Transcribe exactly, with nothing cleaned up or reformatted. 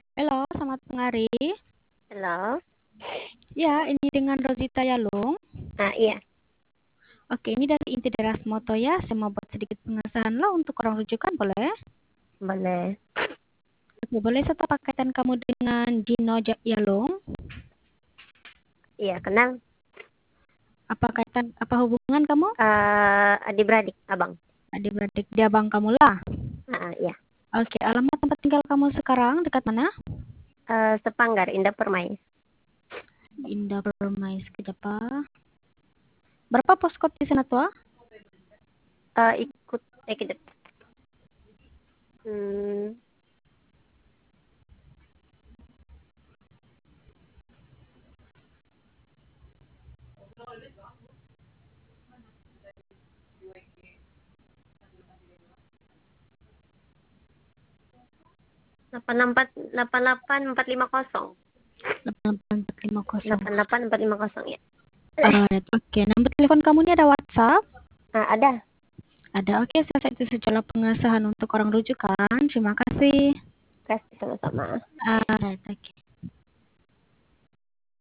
Halo, selamat pengari. Halo. Ya, ini dengan Rosita Yalung. Ah, iya. Oke, ini dari Inti Deras Moto ya. Saya mau buat sedikit pengesahan lah untuk orang rujukan, boleh? Boleh. Oke, boleh serta pakaian kamu dengan Dino Ja- Yalung? Iya, kenal. Apa kaitan, apa hubungan kamu? Eh, adik-beradik, abang. Adik-beradik dia abang kamu lah. Ah, iya. Oke, alamat tempat tinggal kamu sekarang dekat mana? Eh, Sepanggar, Indah Permai. Indah Permai, sekejap ah. Berapa poskot di sana tua? Eh, ikut, eh, kejap. Hmm, delapan empat delapan delapan empat lima kosong. delapan empat lima nol. Delapan delapan empat lima kosong ya. Alright, oke. Nomor telepon kamu ini ada WhatsApp? Ah, ada. Ada, oke. Saya itu secara pengesahan untuk orang rujukan. Terima kasih. Kasih sama-sama. Alright, oke.